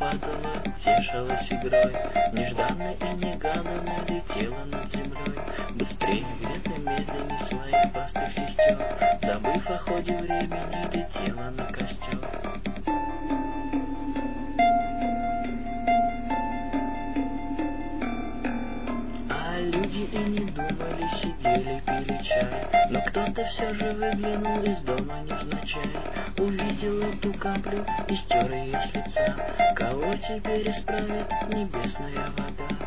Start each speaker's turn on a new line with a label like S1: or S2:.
S1: падала, тешилась игрой, нежданно и негаданно летела над землей. Быстрее где-то медленнее своих простых сестер, забыв о ходе времени, летела на костер. Люди и не думали, сидели, пили чай, но кто-то все же выглянул из дома невзначай. Увидел эту каплю и стер ее с лица. Кого теперь исправит небесная вода?